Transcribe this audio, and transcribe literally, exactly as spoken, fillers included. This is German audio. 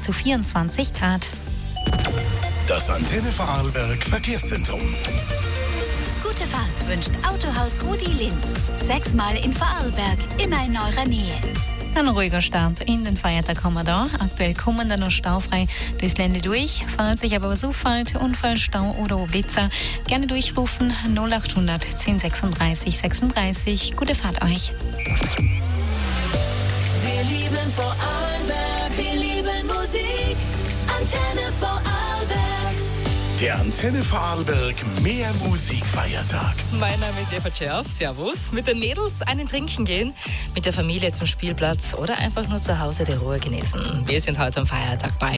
zu vierundzwanzig Grad. Das Antenne Vorarlberg Verkehrszentrum. Gute Fahrt wünscht Autohaus Rudi Linz. Sechsmal in Vorarlberg, immer in eurer Nähe. Ein ruhiger Start in den Feiertag haben wir da. Aktuell kommen dann noch staufrei durchs Ländle durch. Falls sich aber was auffällt, Unfall, Stau oder Blitzer, gerne durchrufen null acht hundert zehn sechsunddreißig sechsunddreißig. Gute Fahrt euch. Wir lieben Vorarlberg, wir lieben Musik. Antenne Vorarlberg. Der Antenne Vorarlberg Mehr Musikfeiertag. Mein Name ist Eva Tscherf, servus. Mit den Mädels einen trinken gehen, mit der Familie zum Spielplatz oder einfach nur zu Hause die Ruhe genießen. Wir sind heute am Feiertag bei